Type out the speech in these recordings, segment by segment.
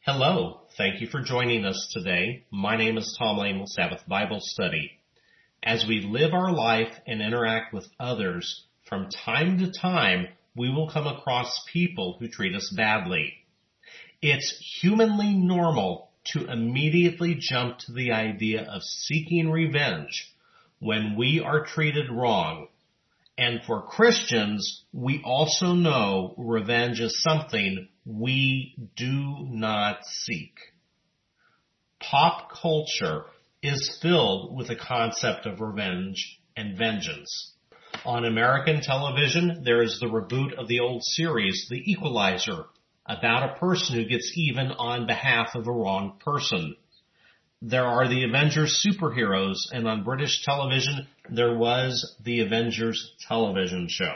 Hello. Thank you for joining us today. My name is Tom Lane with Sabbath Bible Study. As we live our life and interact with others, from time to time, we will come across people who treat us badly. It's humanly normal to immediately jump to the idea of seeking revenge when we are treated wrong. And for Christians, we also know revenge is something we do not seek. Pop culture is filled with the concept of revenge and vengeance. On American television, there is the reboot of the old series, The Equalizer, about a person who gets even on behalf of a wronged person. There are the Avengers superheroes, and on British television, there was the Avengers television show.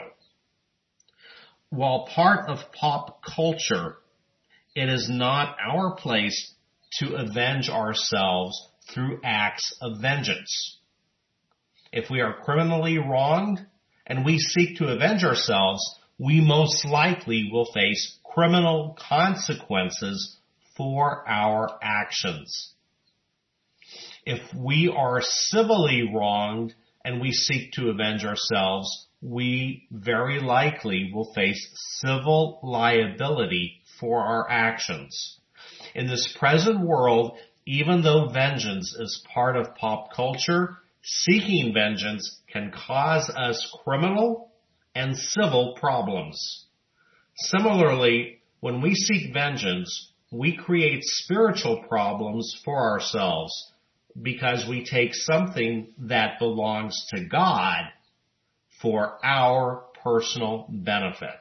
While part of pop culture, it is not our place to avenge ourselves through acts of vengeance. If we are criminally wronged and we seek to avenge ourselves, we most likely will face criminal consequences for our actions. If we are civilly wronged and we seek to avenge ourselves, we very likely will face civil liability for our actions. In this present world, even though vengeance is part of pop culture, seeking vengeance can cause us criminal and civil problems. Similarly, when we seek vengeance, we create spiritual problems for ourselves, because we take something that belongs to God for our personal benefit.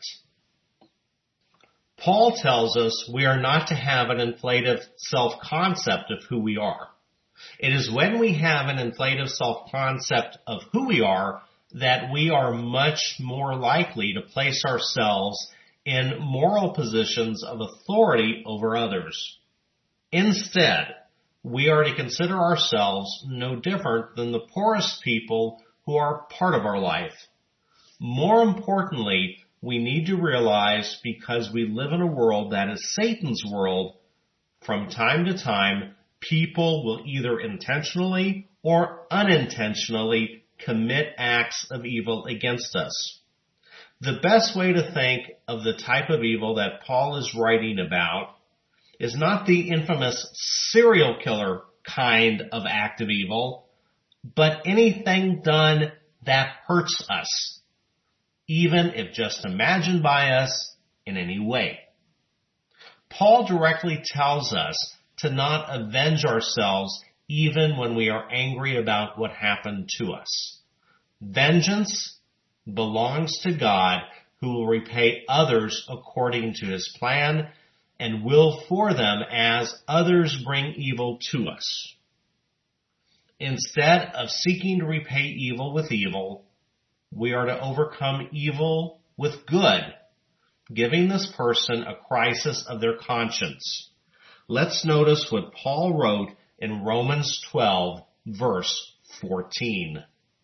Paul tells us we are not to have an inflated self-concept of who we are. It is when we have an inflated self-concept of who we are that we are much more likely to place ourselves in moral positions of authority over others. Instead, we are to consider ourselves no different than the poorest people who are part of our life. More importantly, we need to realize, because we live in a world that is Satan's world, from time to time, people will either intentionally or unintentionally commit acts of evil against us. The best way to think of the type of evil that Paul is writing about is not the infamous serial killer kind of act of evil, but anything done that hurts us, even if just imagined by us in any way. Paul directly tells us to not avenge ourselves even when we are angry about what happened to us. Vengeance belongs to God, who will repay others according to his plan and will for them as others bring evil to us. Instead of seeking to repay evil with evil, we are to overcome evil with good, giving this person a crisis of their conscience. Let's notice what Paul wrote in Romans 12, verse 14.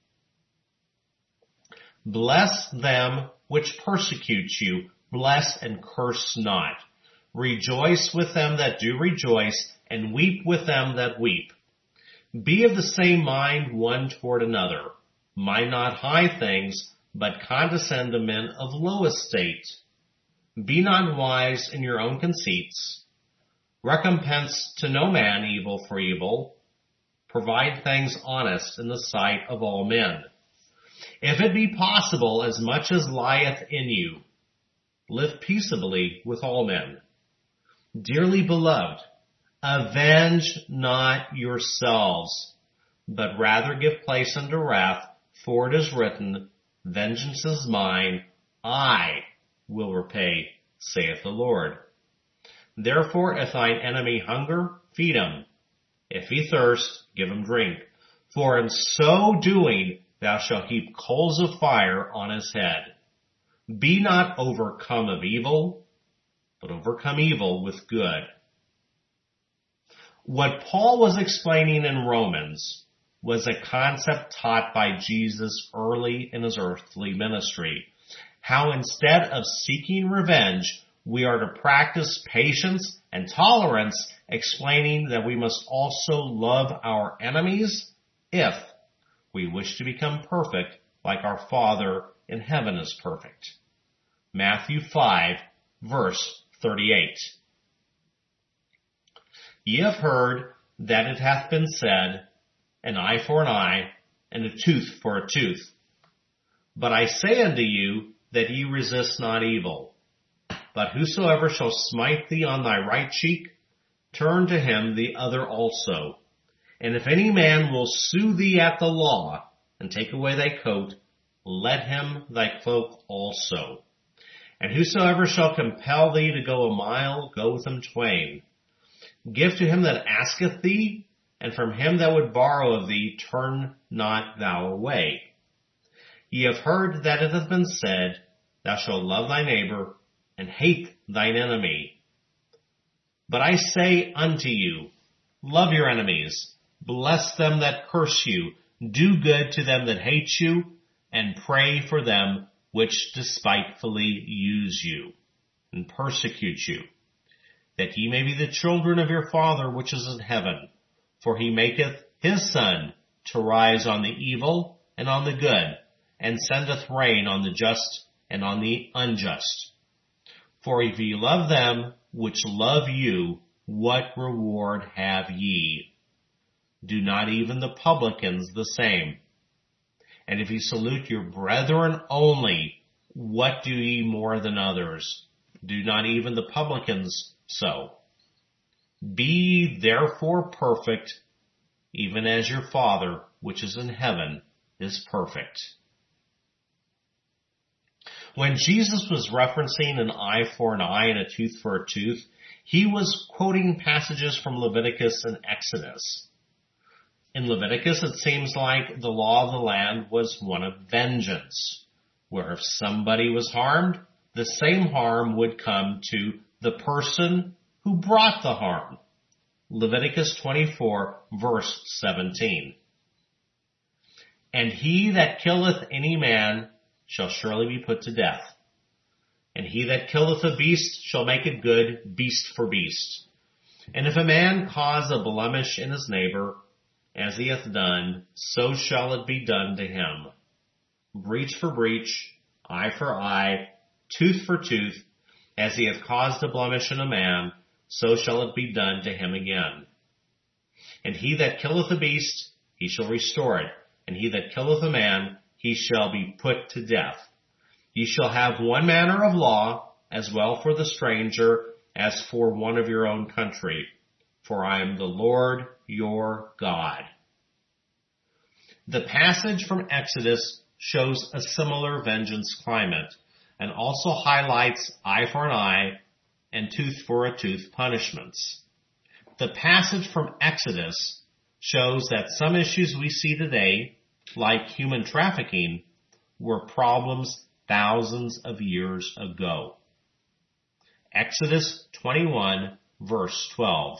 Bless them which persecute you, bless and curse not. Rejoice with them that do rejoice, and weep with them that weep. Be of the same mind one toward another. Mind not high things, but condescend to men of low estate. Be not wise in your own conceits. Recompense to no man evil for evil. Provide things honest in the sight of all men. If it be possible, as much as lieth in you, live peaceably with all men. Dearly beloved, avenge not yourselves, but rather give place unto wrath, for it is written, Vengeance is mine, I will repay, saith the Lord. Therefore, if thine enemy hunger, feed him. If he thirst, give him drink. For in so doing, thou shalt heap coals of fire on his head. Be not overcome of evil, but overcome evil with good. What Paul was explaining in Romans was a concept taught by Jesus early in his earthly ministry. How instead of seeking revenge, we are to practice patience and tolerance, explaining that we must also love our enemies if we wish to become perfect like our Father in heaven is perfect. Matthew 5, verse 38. Ye have heard that it hath been said, an eye for an eye, and a tooth for a tooth. But I say unto you that ye resist not evil. But whosoever shall smite thee on thy right cheek, turn to him the other also. And if any man will sue thee at the law, and take away thy coat, let him thy cloak also. And whosoever shall compel thee to go a mile, go with him twain. Give to him that asketh thee, and from him that would borrow of thee, turn not thou away. Ye have heard that it hath been said, thou shalt love thy neighbor, and hate thine enemy. But I say unto you, love your enemies, bless them that curse you, do good to them that hate you, and pray for them which despitefully use you, and persecute you, that ye may be the children of your Father which is in heaven. For he maketh his sun to rise on the evil and on the good, and sendeth rain on the just and on the unjust. For if ye love them which love you, what reward have ye? Do not even the publicans the same? And if ye salute your brethren only, what do ye more than others? Do not even the publicans so? Be ye therefore perfect, even as your Father which is in heaven is perfect. When Jesus was referencing an eye for an eye and a tooth for a tooth, he was quoting passages from Leviticus and Exodus. In Leviticus, it seems like the law of the land was one of vengeance, where if somebody was harmed, the same harm would come to the person who brought the harm. Leviticus 24, verse 17. And he that killeth any man shall surely be put to death. And he that killeth a beast shall make it good, beast for beast. And if a man cause a blemish in his neighbor, as he hath done, so shall it be done to him. Breach for breach, eye for eye, tooth for tooth, as he hath caused a blemish in a man, so shall it be done to him again. And he that killeth a beast, he shall restore it. And he that killeth a man, he shall be put to death. Ye shall have one manner of law, as well for the stranger as for one of your own country. For I am the Lord your God. The passage from Exodus shows a similar vengeance climate, and also highlights eye for an eye and tooth for a tooth punishments. The passage from Exodus shows that some issues we see today, like human trafficking, were problems thousands of years ago. Exodus 21, verse 12.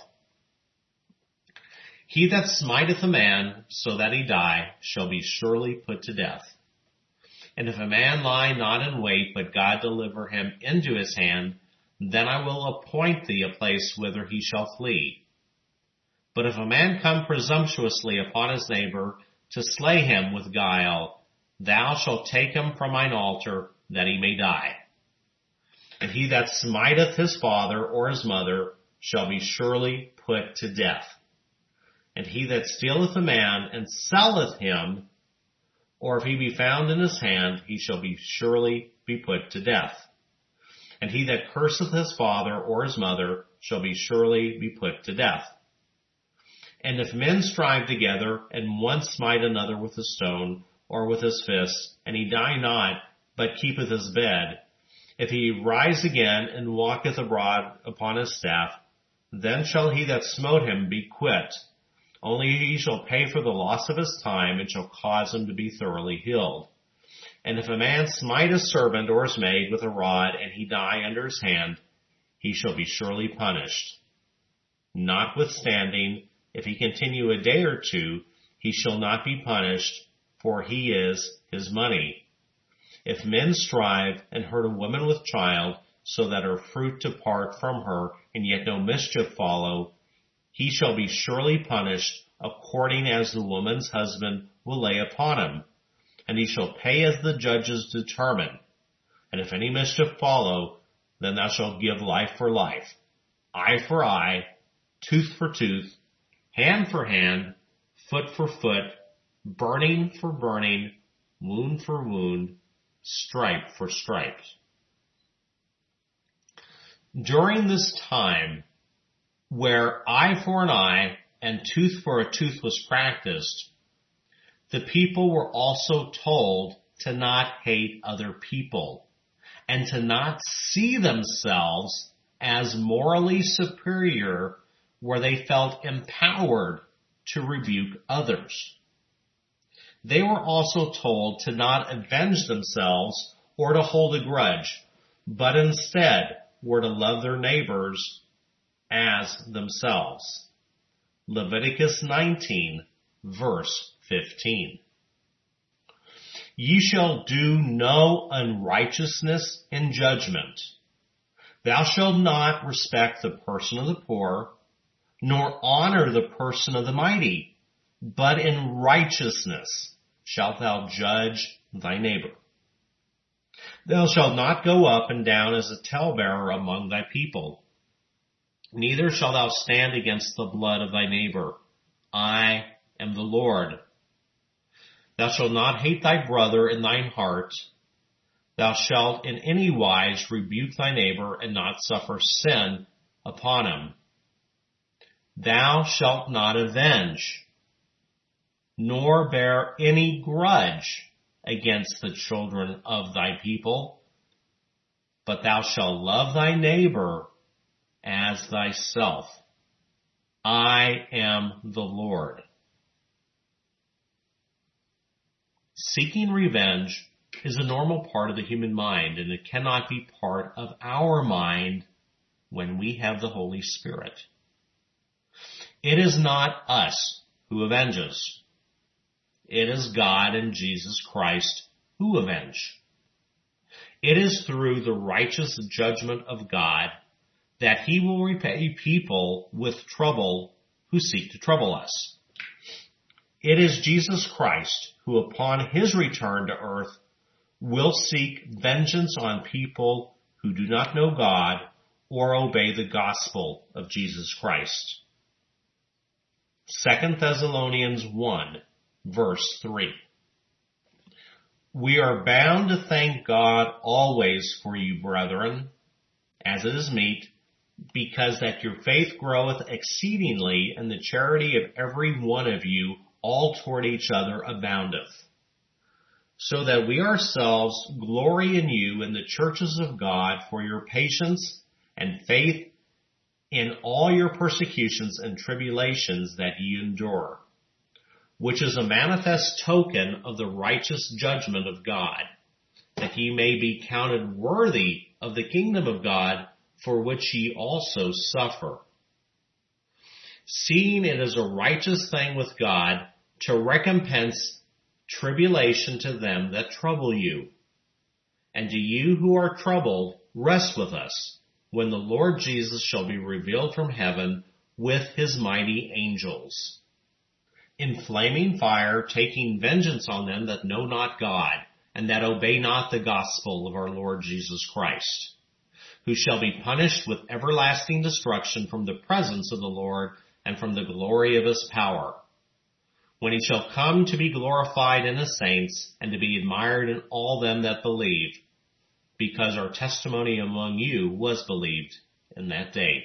He that smiteth a man so that he die shall be surely put to death. And if a man lie not in wait, but God deliver him into his hand, then I will appoint thee a place whither he shall flee. But if a man come presumptuously upon his neighbor to slay him with guile, thou shalt take him from mine altar, that he may die. And he that smiteth his father or his mother shall be surely put to death. And he that stealeth a man and selleth him, or if he be found in his hand, he shall be surely be put to death. And he that curseth his father or his mother shall be surely be put to death. And if men strive together, and one smite another with a stone, or with his fist, and he die not, but keepeth his bed, if he rise again, and walketh abroad upon his staff, then shall he that smote him be quit. Only he shall pay for the loss of his time, and shall cause him to be thoroughly healed. And if a man smite his servant or his maid with a rod, and he die under his hand, he shall be surely punished. Notwithstanding, if he continue a day or two, he shall not be punished, for he is his money. If men strive and hurt a woman with child, so that her fruit depart from her, and yet no mischief follow, he shall be surely punished according as the woman's husband will lay upon him, and he shall pay as the judges determine. And if any mischief follow, then thou shalt give life for life, eye for eye, tooth for tooth, hand for hand, foot for foot, burning for burning, wound for wound, stripe for stripe. During this time, where eye for an eye and tooth for a tooth was practiced, the people were also told to not hate other people and to not see themselves as morally superior where they felt empowered to rebuke others. They were also told to not avenge themselves or to hold a grudge, but instead were to love their neighbors as themselves. Leviticus 19, verse 15. Ye shall do no unrighteousness in judgment. Thou shalt not respect the person of the poor, nor honor the person of the mighty, but in righteousness shalt thou judge thy neighbor. Thou shalt not go up and down as a talebearer among thy people, neither shalt thou stand against the blood of thy neighbor. I am the Lord. Thou shalt not hate thy brother in thine heart. Thou shalt in any wise rebuke thy neighbor and not suffer sin upon him. Thou shalt not avenge, nor bear any grudge against the children of thy people, but thou shalt love thy neighbor as thyself. I am the Lord. Seeking revenge is a normal part of the human mind, and it cannot be part of our mind when we have the Holy Spirit. It is not us who avenges. It is God and Jesus Christ who avenge. It is through the righteous judgment of God that he will repay people with trouble who seek to trouble us. It is Jesus Christ who, upon his return to earth, will seek vengeance on people who do not know God or obey the gospel of Jesus Christ. 2 Thessalonians 1, verse 3. We are bound to thank God always for you, brethren, as it is meet, because that your faith groweth exceedingly, and the charity of every one of you all toward each other aboundeth. So that we ourselves glory in you in the churches of God for your patience and faith in all your persecutions and tribulations that ye endure, which is a manifest token of the righteous judgment of God, that ye may be counted worthy of the kingdom of God, for which ye also suffer. Seeing it is a righteous thing with God to recompense tribulation to them that trouble you. And to you who are troubled, rest with us, when the Lord Jesus shall be revealed from heaven with his mighty angels, in flaming fire, taking vengeance on them that know not God, and that obey not the gospel of our Lord Jesus Christ, who shall be punished with everlasting destruction from the presence of the Lord and from the glory of his power, when he shall come to be glorified in his saints and to be admired in all them that believe, because our testimony among you was believed in that day.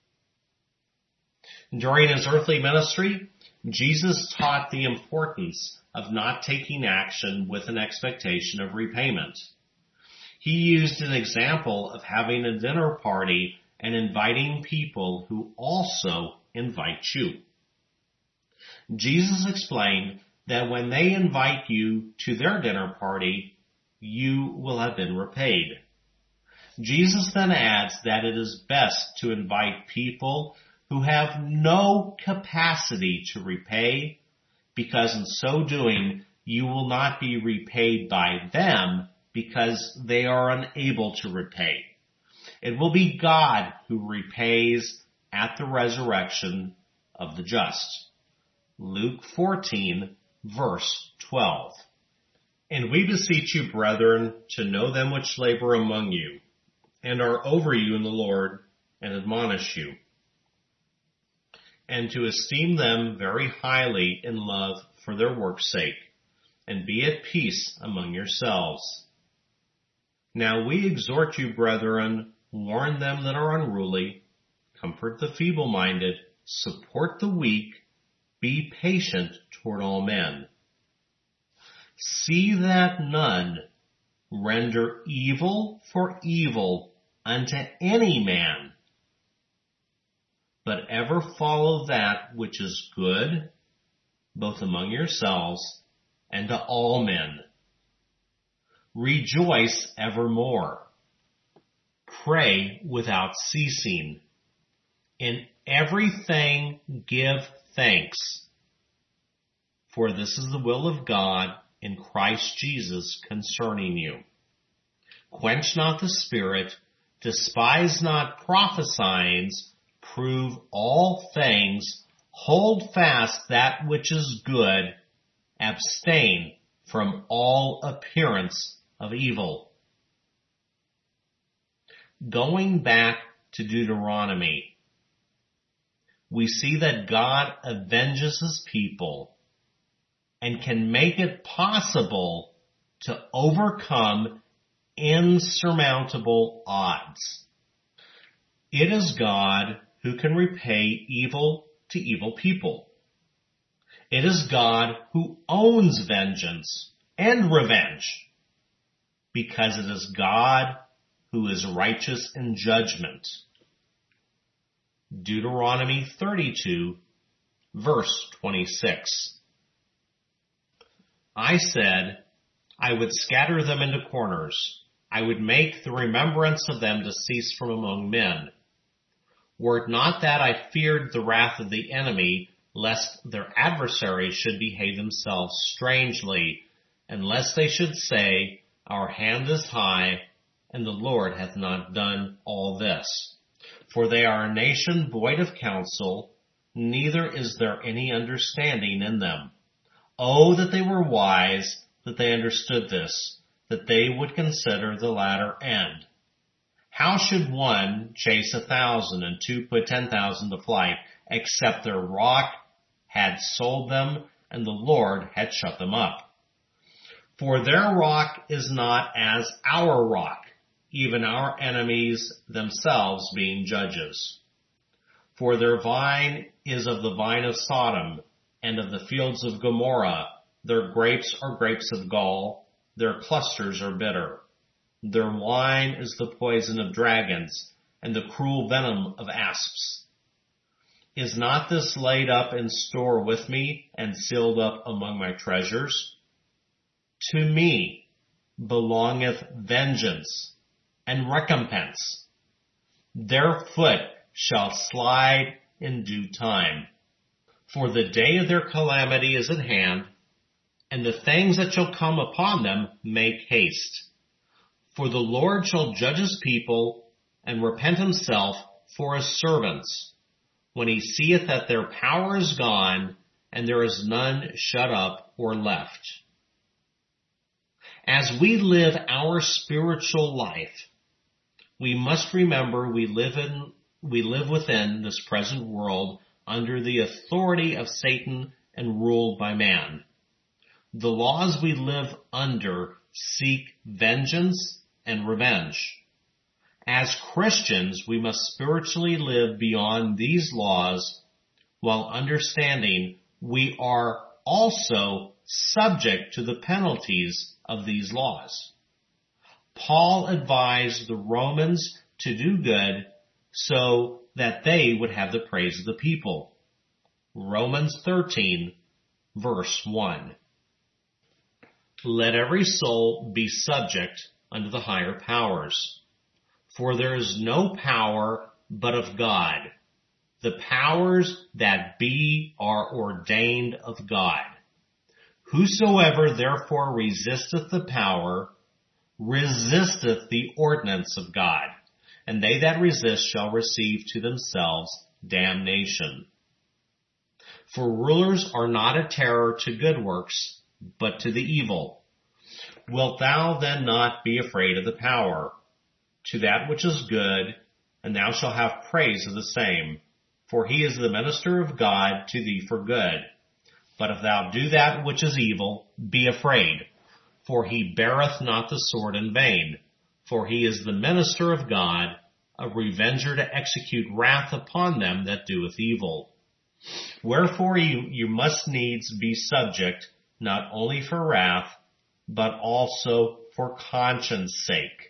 During his earthly ministry, Jesus taught the importance of not taking action with an expectation of repayment. He used an example of having a dinner party and inviting people who also invite you. Jesus explained that when they invite you to their dinner party, you will have been repaid. Jesus then adds that it is best to invite people who have no capacity to repay, because in so doing, you will not be repaid by them because they are unable to repay. It will be God who repays at the resurrection of the just. Luke 14, verse 12. And we beseech you, brethren, to know them which labor among you, and are over you in the Lord, and admonish you, and to esteem them very highly in love for their work's sake, and be at peace among yourselves. Now we exhort you, brethren, warn them that are unruly, comfort the feeble-minded, support the weak, be patient toward all men. See that none render evil for evil unto any man, but ever follow that which is good, both among yourselves and to all men. Rejoice evermore. Pray without ceasing. In everything give thanks, for this is the will of God in Christ Jesus concerning you. Quench not the spirit, despise not prophesying, prove all things, hold fast that which is good, abstain from all appearance of evil. Going back to Deuteronomy, we see that God avenges his people and can make it possible to overcome insurmountable odds. It is God who can repay evil to evil people. It is God who owns vengeance and revenge, because it is God who is righteous in judgment. Deuteronomy 32, verse 26. I said, I would scatter them into corners. I would make the remembrance of them to cease from among men. Were it not that I feared the wrath of the enemy, lest their adversaries should behave themselves strangely, and lest they should say, our hand is high, and the Lord hath not done all this. For they are a nation void of counsel, neither is there any understanding in them. Oh, that they were wise, that they understood this, that they would consider the latter end. How should one chase 1,000 and two put 10,000 to flight, except their rock had sold them and the Lord had shut them up? For their rock is not as our rock, even our enemies themselves being judges. For their vine is of the vine of Sodom, and of the fields of Gomorrah. Their grapes are grapes of gall, their clusters are bitter. Their wine is the poison of dragons, and the cruel venom of asps. Is not this laid up in store with me, and sealed up among my treasures? To me belongeth vengeance and recompense. Their foot shall slide in due time. For the day of their calamity is at hand, and the things that shall come upon them make haste. For the Lord shall judge his people, and repent himself for his servants, when he seeth that their power is gone, and there is none shut up or left. As we live our spiritual life, we must remember we live within this present world under the authority of Satan and ruled by man. The laws we live under seek vengeance and revenge. As Christians, we must spiritually live beyond these laws while understanding we are also subject to the penalties of these laws. Paul advised the Romans to do good so that they would have the praise of the people. Romans 13, verse 1. Let every soul be subject unto the higher powers, for there is no power but of God. The powers that be are ordained of God. Whosoever therefore resisteth the power, resisteth the ordinance of God, and they that resist shall receive to themselves damnation. For rulers are not a terror to good works, but to the evil. Wilt thou then not be afraid of the power? To that which is good, and thou shalt have praise of the same. For he is the minister of God to thee for good. But if thou do that which is evil, be afraid, for he beareth not the sword in vain. For he is the minister of God, a revenger to execute wrath upon them that doeth evil. Wherefore you must needs be subject, not only for wrath, but also for conscience sake.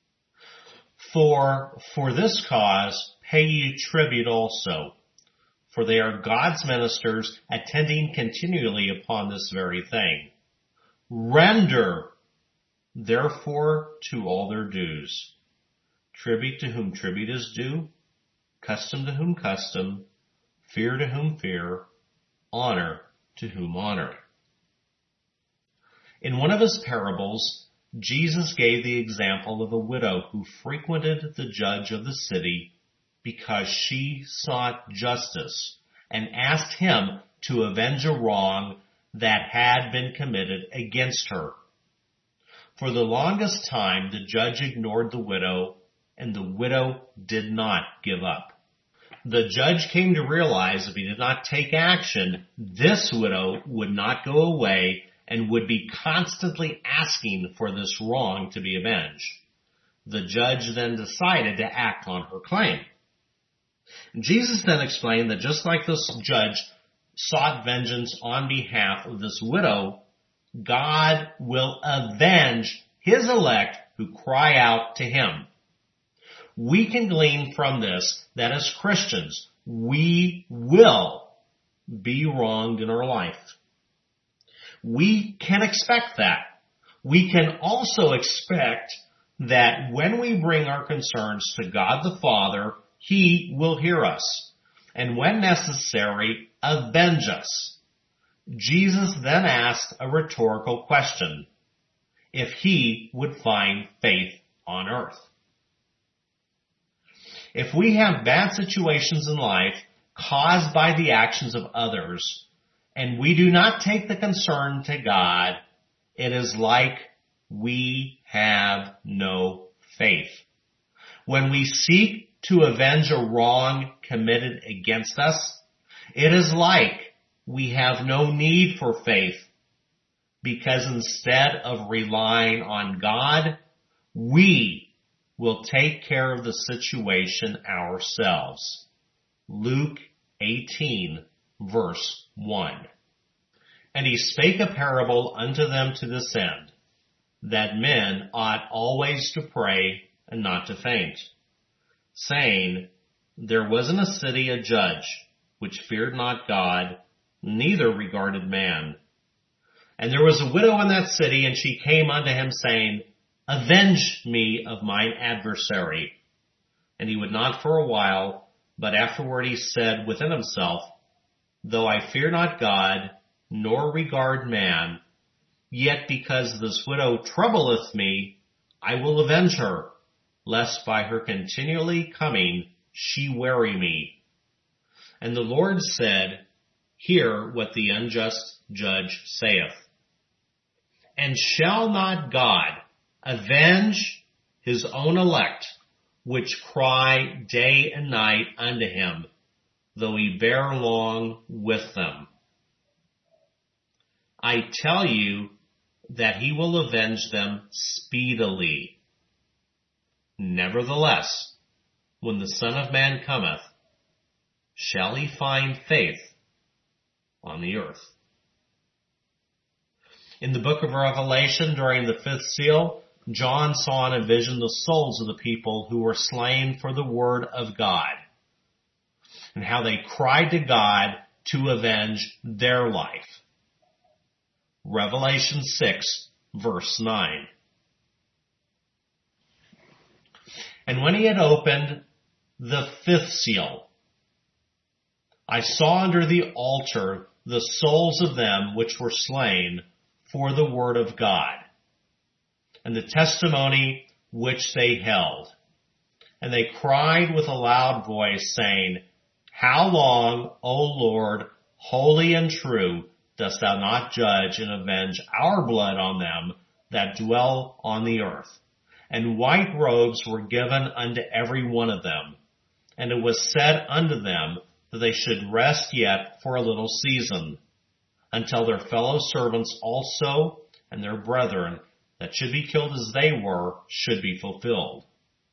For this cause pay ye tribute also, for they are God's ministers, attending continually upon this very thing. Render, therefore, to all their dues. Tribute to whom tribute is due, custom to whom custom, fear to whom fear, honor to whom honor. In one of his parables, Jesus gave the example of a widow who frequented the judge of the city because she sought justice and asked him to avenge a wrong that had been committed against her. For the longest time, the judge ignored the widow, and the widow did not give up. The judge came to realize if he did not take action, this widow would not go away and would be constantly asking for this wrong to be avenged. The judge then decided to act on her claim. Jesus then explained that just like this judge sought vengeance on behalf of this widow, God will avenge his elect who cry out to him. We can glean from this that as Christians, we will be wronged in our life. We can expect that. We can also expect that when we bring our concerns to God the Father, he will hear us, and when necessary, avenge us. Jesus then asked a rhetorical question: if he would find faith on earth. If we have bad situations in life caused by the actions of others, and we do not take the concern to God, it is like we have no faith. When we seek to avenge a wrong committed against us, it is like we have no need for faith, because instead of relying on God, we will take care of the situation ourselves. Luke 18, verse 1. And he spake a parable unto them to this end, that men ought always to pray and not to faint, saying, there was in a city a judge, which feared not God, neither regarded man. And there was a widow in that city, and she came unto him, saying, avenge me of mine adversary. And he would not for a while, but afterward he said within himself, though I fear not God, nor regard man, yet because this widow troubleth me, I will avenge her, lest by her continually coming she weary me. And the Lord said, hear what the unjust judge saith. And shall not God avenge his own elect, which cry day and night unto him, though he bear long with them? I tell you that he will avenge them speedily. Nevertheless, when the Son of Man cometh, shall he find faith on the earth? In the book of Revelation, during the fifth seal, John saw in a vision the souls of the people who were slain for the word of God, and how they cried to God to avenge their life. Revelation 6, verse 9. And when he had opened the fifth seal, I saw under the altar the souls of them which were slain for the word of God, and the testimony which they held. And they cried with a loud voice, saying, How long, O Lord, holy and true, dost thou not judge and avenge our blood on them that dwell on the earth? And white robes were given unto every one of them. And it was said unto them that they should rest yet for a little season, until their fellow servants also and their brethren that should be killed as they were should be fulfilled.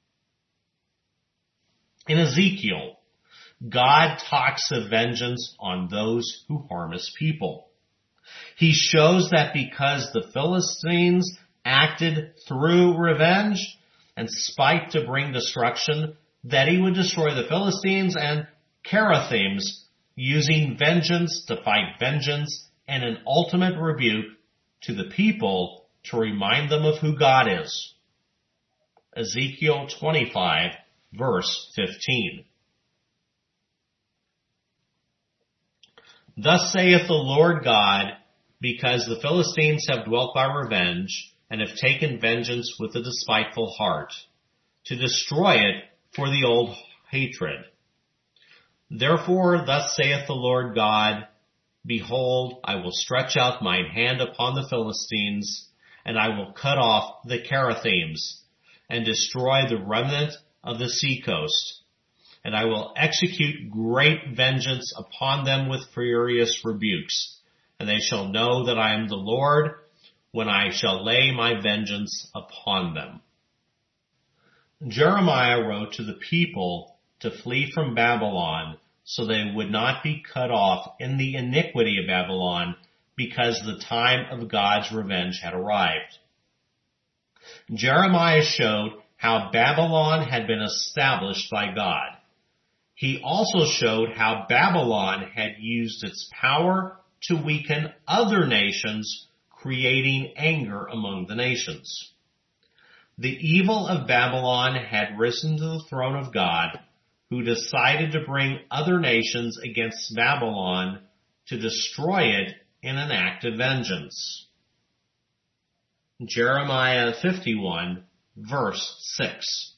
In Ezekiel, God talks of vengeance on those who harm his people. He shows that because the Philistines acted through revenge and spite to bring destruction, that he would destroy the Philistines and Cherethims using vengeance to fight vengeance and an ultimate rebuke to the people to remind them of who God is. Ezekiel 25, verse 15. Thus saith the Lord God, because the Philistines have dwelt by revenge, and have taken vengeance with a despiteful heart, to destroy it for the old hatred. Therefore thus saith the Lord God, Behold, I will stretch out mine hand upon the Philistines, and I will cut off the Cherethims, and destroy the remnant of the seacoast. And I will execute great vengeance upon them with furious rebukes. And they shall know that I am the Lord, when I shall lay my vengeance upon them. Jeremiah wrote to the people to flee from Babylon, so they would not be cut off in the iniquity of Babylon, because the time of God's revenge had arrived. Jeremiah showed how Babylon had been established by God. He also showed how Babylon had used its power to weaken other nations, creating anger among the nations. The evil of Babylon had risen to the throne of God, who decided to bring other nations against Babylon to destroy it in an act of vengeance. Jeremiah 51, verse 6.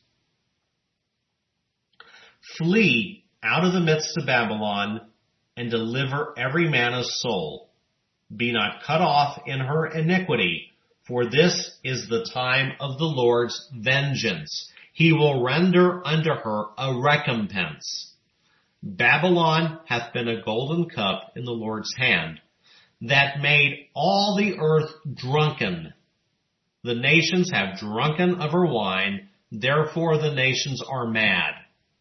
Flee out of the midst of Babylon, and deliver every man his soul. Be not cut off in her iniquity, for this is the time of the Lord's vengeance. He will render unto her a recompense. Babylon hath been a golden cup in the Lord's hand, that made all the earth drunken. The nations have drunken of her wine, therefore the nations are mad.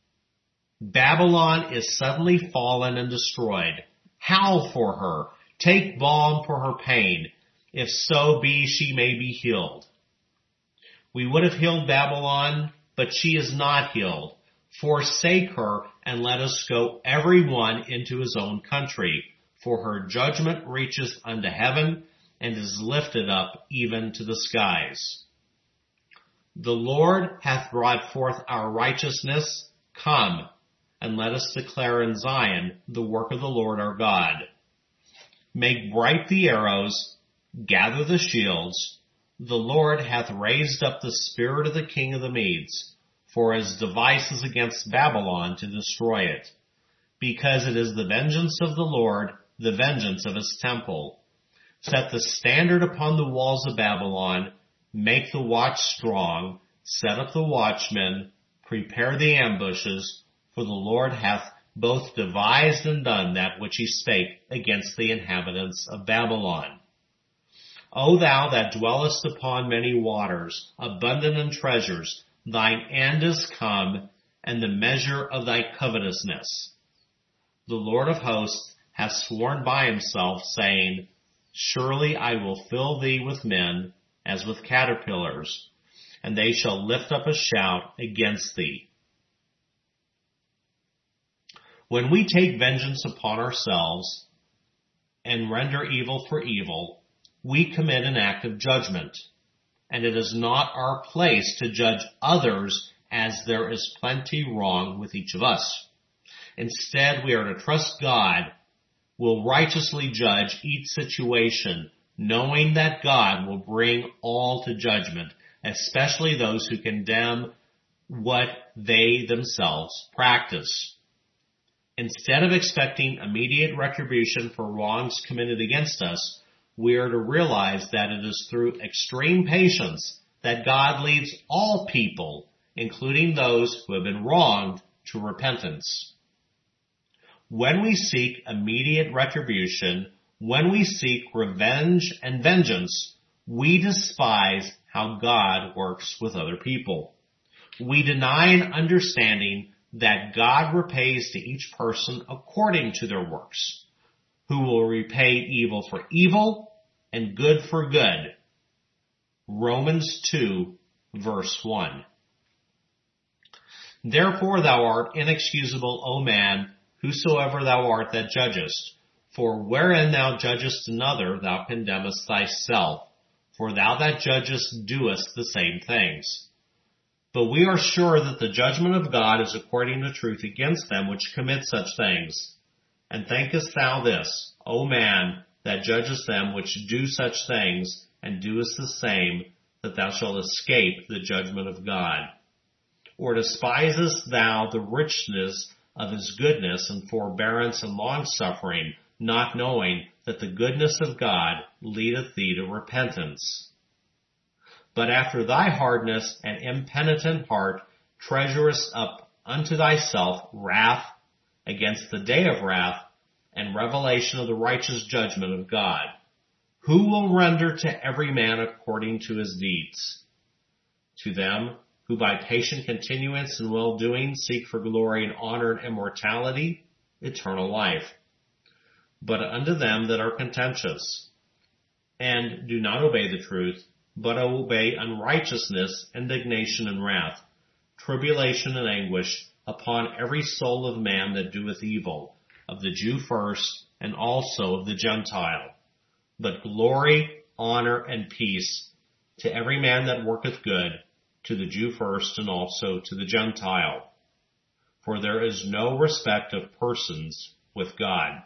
Babylon is suddenly fallen and destroyed. Howl for her. Take balm for her pain, if so be she may be healed. We would have healed Babylon, but she is not healed. Forsake her, and let us go every one into his own country, for her judgment reacheth unto heaven, and is lifted up even to the skies. The Lord hath brought forth our righteousness. Come, and let us declare in Zion the work of the Lord our God. Make bright the arrows, gather the shields. The Lord hath raised up the spirit of the king of the Medes, for his devices against Babylon to destroy it. Because it is the vengeance of the Lord, the vengeance of his temple. Set the standard upon the walls of Babylon, make the watch strong, set up the watchmen, prepare the ambushes, for the Lord hath both devised and done that which he spake against the inhabitants of Babylon. O thou that dwellest upon many waters, abundant in treasures, thine end is come, and the measure of thy covetousness. The Lord of hosts hath sworn by himself, saying, Surely I will fill thee with men, as with caterpillars, and they shall lift up a shout against thee. When we take vengeance upon ourselves and render evil for evil, we commit an act of judgment, and it is not our place to judge others, as there is plenty wrong with each of us. Instead, we are to trust God will righteously judge each situation, knowing that God will bring all to judgment, especially those who condemn what they themselves practice. Instead of expecting immediate retribution for wrongs committed against us, we are to realize that it is through extreme patience that God leads all people, including those who have been wronged, to repentance. When we seek immediate retribution, when we seek revenge and vengeance, we despise how God works with other people. We deny an understanding that God repays to each person according to their works, who will repay evil for evil and good for good. Romans 2, verse 1. Therefore thou art inexcusable, O man, whosoever thou art that judgest. For wherein thou judgest another, thou condemnest thyself. For thou that judgest doest the same things. But we are sure that the judgment of God is according to truth against them which commit such things. And thinkest thou this, O man, that judgest them which do such things, and doest the same, that thou shalt escape the judgment of God? Or despisest thou the richness of his goodness and forbearance and longsuffering, not knowing that the goodness of God leadeth thee to repentance? But after thy hardness and impenitent heart treasurest up unto thyself wrath against the day of wrath and revelation of the righteous judgment of God, who will render to every man according to his deeds. To them who by patient continuance and well-doing seek for glory and honor and immortality, eternal life. But unto them that are contentious, and do not obey the truth, but obey unrighteousness, indignation, and wrath, tribulation and anguish upon every soul of man that doeth evil, of the Jew first, and also of the Gentile. But glory, honor, and peace to every man that worketh good, to the Jew first, and also to the Gentile. For there is no respect of persons with God.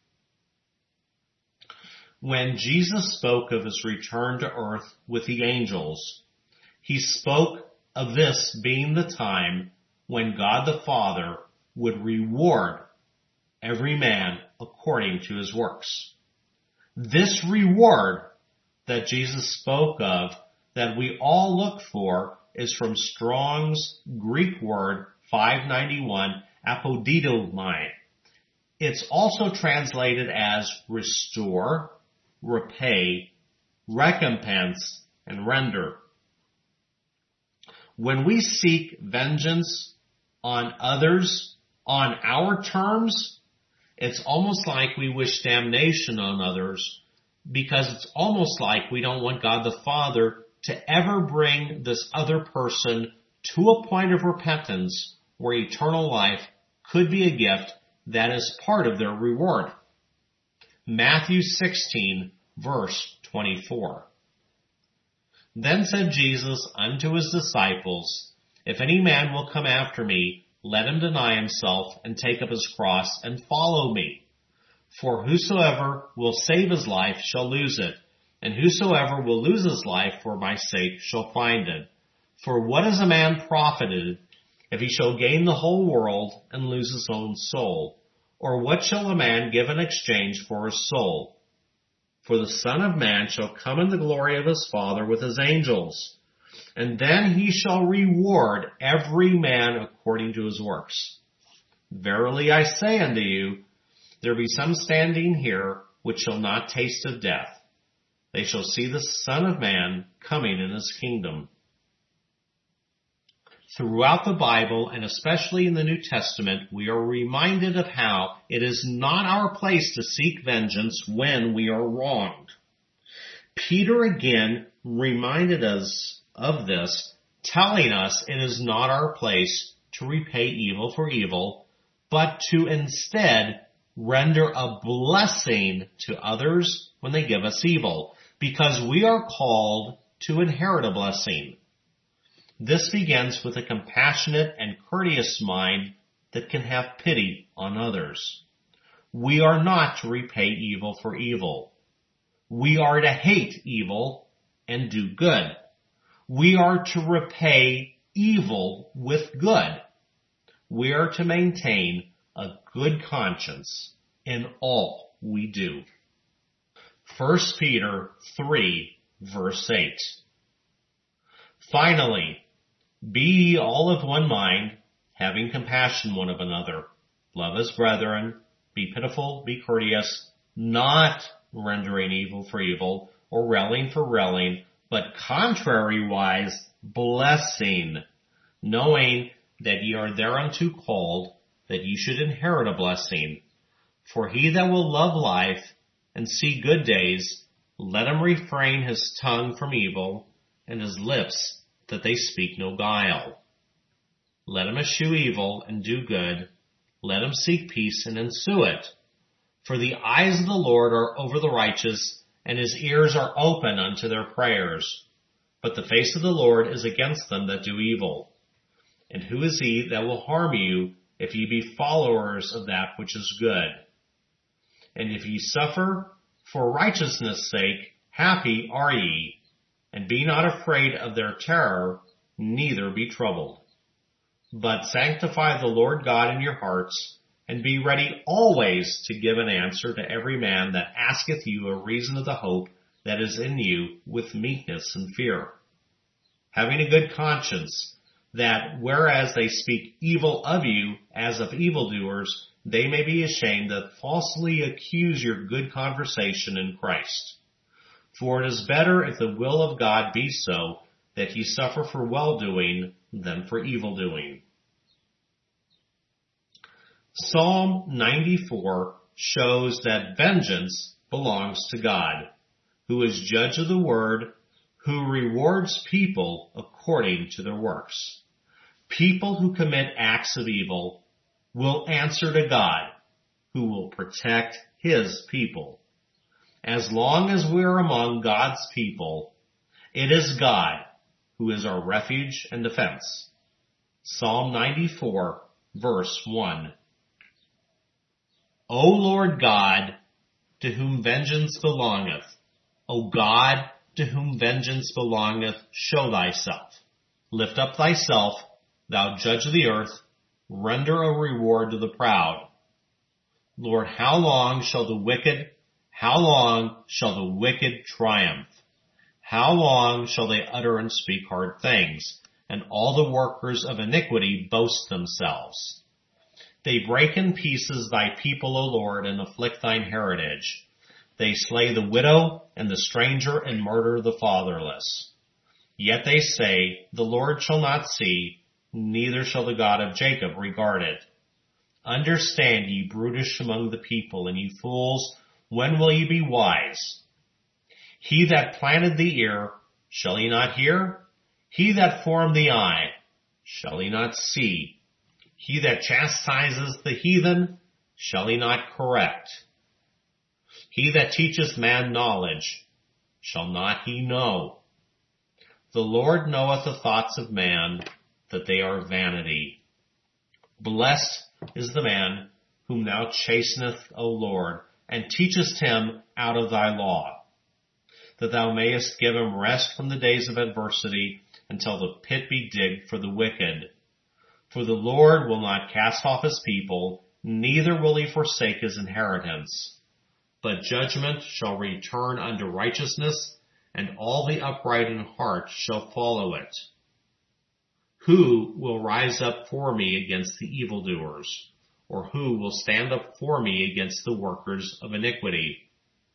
When Jesus spoke of his return to earth with the angels, he spoke of this being the time when God the Father would reward every man according to his works. This reward that Jesus spoke of, that we all look for, is from Strong's Greek word 591, apodidomai. It's also translated as restore, repay, recompense, and render. When we seek vengeance on others on our terms, it's almost like we wish damnation on others, because it's almost like we don't want God the Father to ever bring this other person to a point of repentance where eternal life could be a gift that is part of their reward. Matthew 16, verse 24. Then said Jesus unto his disciples, If any man will come after me, let him deny himself and take up his cross and follow me. For whosoever will save his life shall lose it, and whosoever will lose his life for my sake shall find it. For what is a man profited if he shall gain the whole world and lose his own soul? Or what shall a man give in exchange for his soul? For the Son of Man shall come in the glory of his Father with his angels, and then he shall reward every man according to his works. Verily I say unto you, there be some standing here which shall not taste of death. They shall see the Son of Man coming in his kingdom. Throughout the Bible, and especially in the New Testament, we are reminded of how it is not our place to seek vengeance when we are wronged. Peter again reminded us of this, telling us it is not our place to repay evil for evil, but to instead render a blessing to others when they give us evil, because we are called to inherit a blessing. This begins with a compassionate and courteous mind that can have pity on others. We are not to repay evil for evil. We are to hate evil and do good. We are to repay evil with good. We are to maintain a good conscience in all we do. 1 Peter 3, verse 8. Finally, be ye all of one mind, having compassion one of another. Love as brethren, be pitiful, be courteous, not rendering evil for evil, or railing for railing, but contrariwise blessing, knowing that ye are thereunto called, that ye should inherit a blessing. For he that will love life and see good days, let him refrain his tongue from evil, and his lips that they speak no guile. Let him eschew evil and do good. Let him seek peace and ensue it. For the eyes of the Lord are over the righteous, and his ears are open unto their prayers. But the face of the Lord is against them that do evil. And who is he that will harm you, if ye be followers of that which is good? And if ye suffer for righteousness' sake, happy are ye. And be not afraid of their terror, neither be troubled. But sanctify the Lord God in your hearts, and be ready always to give an answer to every man that asketh you a reason of the hope that is in you with meekness and fear. Having a good conscience, that whereas they speak evil of you as of evildoers, they may be ashamed that falsely accuse your good conversation in Christ. For it is better, if the will of God be so, that ye suffer for well-doing than for evil-doing. Psalm 94 shows that vengeance belongs to God, who is judge of the word, who rewards people according to their works. People who commit acts of evil will answer to God, who will protect his people. As long as we are among God's people, it is God who is our refuge and defense. Psalm 94, verse 1. O Lord God, to whom vengeance belongeth, O God, to whom vengeance belongeth, show thyself. Lift up thyself, thou judge of the earth, render a reward to the proud. Lord, how long shall the wicked triumph? How long shall they utter and speak hard things, and all the workers of iniquity boast themselves? They break in pieces thy people, O Lord, and afflict thine heritage. They slay the widow and the stranger and murder the fatherless. Yet they say, the Lord shall not see, neither shall the God of Jacob regard it. Understand, ye brutish among the people, and ye fools, when will ye be wise? He that planted the ear, shall he not hear? He that formed the eye, shall he not see? He that chastises the heathen, shall he not correct? He that teacheth man knowledge, shall not he know? The Lord knoweth the thoughts of man, that they are vanity. Blessed is the man whom thou chasteneth, O Lord, and teachest him out of thy law, that thou mayest give him rest from the days of adversity, until the pit be digged for the wicked. For the Lord will not cast off his people, neither will he forsake his inheritance. But judgment shall return unto righteousness, and all the upright in heart shall follow it. Who will rise up for me against the evildoers? Or who will stand up for me against the workers of iniquity?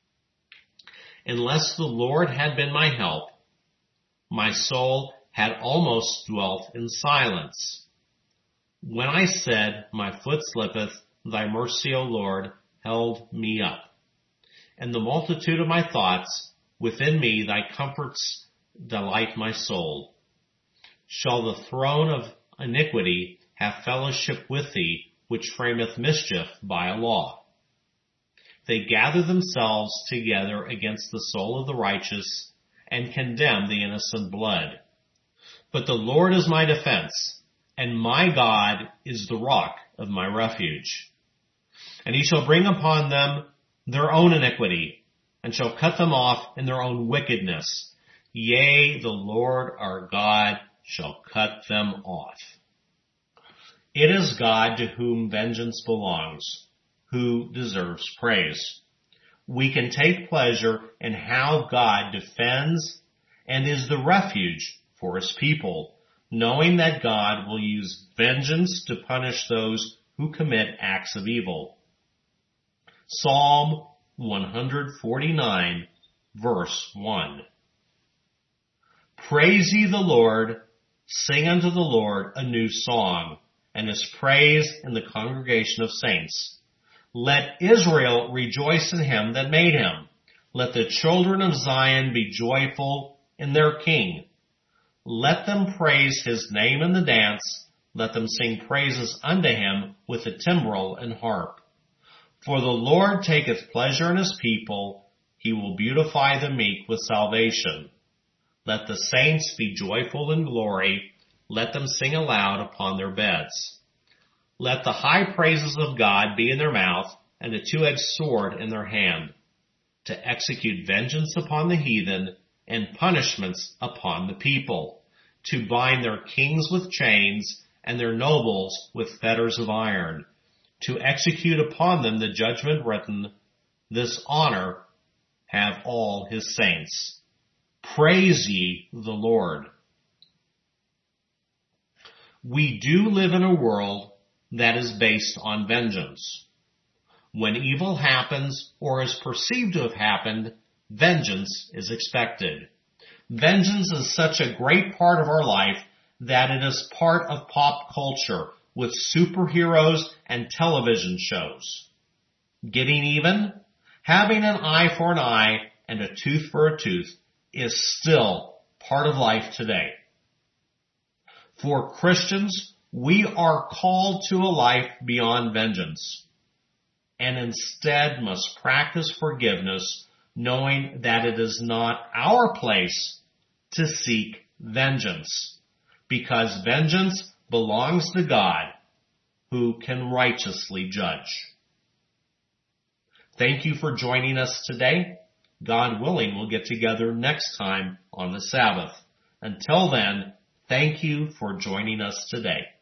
Unless the Lord had been my help, my soul had almost dwelt in silence. When I said, my foot slippeth, thy mercy, O Lord, held me up. And the multitude of my thoughts, within me thy comforts delight my soul. Shall the throne of iniquity have fellowship with thee, which frameth mischief by a law? They gather themselves together against the soul of the righteous, and condemn the innocent blood. But the Lord is my defense, and my God is the rock of my refuge. And he shall bring upon them their own iniquity, and shall cut them off in their own wickedness. Yea, the Lord our God shall cut them off. It is God to whom vengeance belongs, who deserves praise. We can take pleasure in how God defends and is the refuge for his people, knowing that God will use vengeance to punish those who commit acts of evil. Psalm 149, verse 1. Praise ye the Lord, sing unto the Lord a new song, and his praise in the congregation of saints. Let Israel rejoice in him that made him. Let the children of Zion be joyful in their King. Let them praise his name in the dance. Let them sing praises unto him with the timbrel and harp. For the Lord taketh pleasure in his people. He will beautify the meek with salvation. Let the saints be joyful in glory. Let them sing aloud upon their beds. Let the high praises of God be in their mouth, and a two-edged sword in their hand, to execute vengeance upon the heathen, and punishments upon the people, to bind their kings with chains, and their nobles with fetters of iron, to execute upon them the judgment written, this honor have all his saints. Praise ye the Lord. We do live in a world that is based on vengeance. When evil happens or is perceived to have happened, vengeance is expected. Vengeance is such a great part of our life that it is part of pop culture with superheroes and television shows. Getting even, having an eye for an eye and a tooth for a tooth is still part of life today. For Christians, we are called to a life beyond vengeance, and instead must practice forgiveness, knowing that it is not our place to seek vengeance, because vengeance belongs to God, who can righteously judge. Thank you for joining us today. God willing, we'll get together next time on the Sabbath. Until then, thank you for joining us today.